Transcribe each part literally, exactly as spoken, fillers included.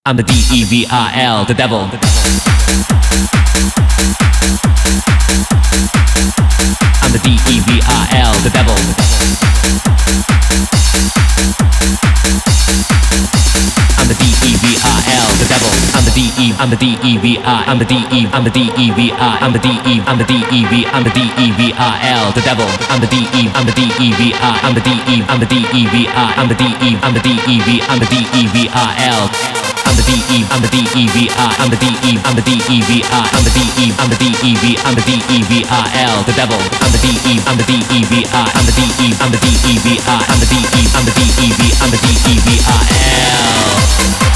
I'm the D E V I L, the devil. I'm the D E V I L, the devil. I'm the D E V I L, the devil. I'm the D E, I'm the D E V I, I'm the D E, I'm the D E V I, I'm the D E, I'm the D E V, I'm the D E V I L, the devil. I'm the D E, I'm the D E V I, I'm the D E, I'm the D E V I, I'm the D E, I'm the D E V, I'm the D E V I L. I'm the D E, I'm the D E V I, I'm the D E, I'm the D E V I, I'm the D E, I'm the D E V, I'm the D E V I L, the devil. I'm the D E, I'm the D E V I, I'm the D E, I'm the D E V I, I'm the D E, I'm the D E V, I'm the D E V I L.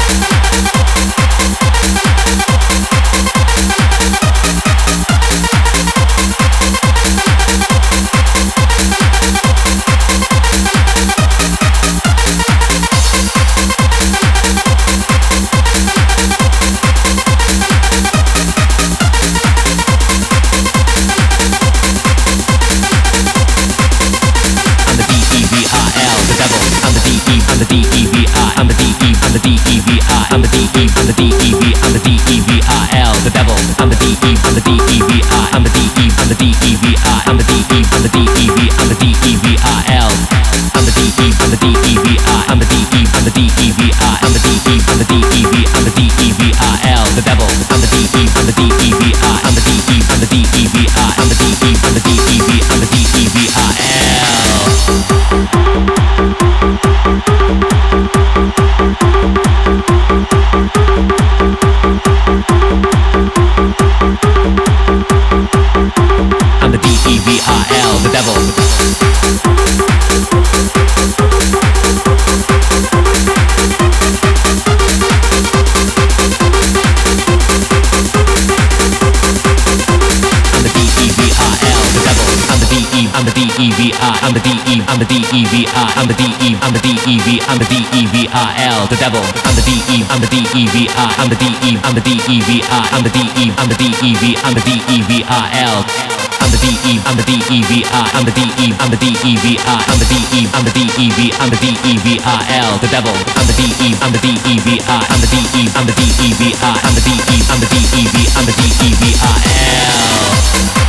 I'm the D E V I, I'm the D E, I'm the D E V I, I'm the D E, I'm the D E V, I'm the D E V I L, the devil. I'm the D E, I'm the D E V I, I'm the D E, I'm the D E V I, I'm the D E, I'm the D E V, I'm the D E V I L. I'm the D E, I'm the D E V I, I'm the D E, I'm the D E V I, I'm the D E, I'm the D E V, I'm the D E V I L, the devil. I'm the D E, I'm the D E V I, I'm the D E, I'm the D E V I, I'm the D E, I'm the D E V, I'm the D E V I L. I'm the D E V I L, the devil. I'm the D E V I L, the devil. I'm the D E, I'm the D E V I, I'm the D E, I'm the D E V I, I'm the D E, I'm the D E V, I'm the D E V I L, the devil. I'm the D E, I'm the D E V I, I'm the D E, I'm the D E V I, I'm the D E, I'm the D E V, I'm the D E V I L. I'm the D E, I'm the D E V I, I'm the D E, I'm the D E V I, I'm the D E, I'm the D E V, I'm the D E V I L, the devil. I'm the D E, I'm the D E V I, I'm the D E, I'm the D E V I, I'm the D E, I'm the D E V, I'm the D E V I L.